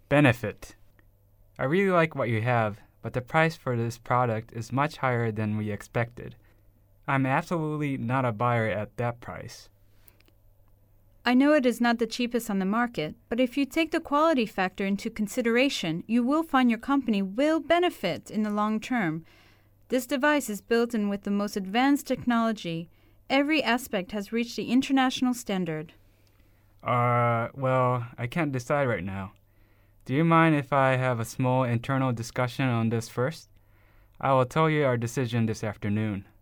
Benefit. I really like what you have, but the price for this product is much higher than we expected. I'm absolutely not a buyer at that price. I know it is not the cheapest on the market, but if you take the quality factor into consideration, you will find your company will benefit in the long term. This device is built in with the most advanced technology. Every aspect has reached the international standard. Well, I can't decide right now. Do you mind if I have a small internal discussion on this first? I will tell you our decision this afternoon.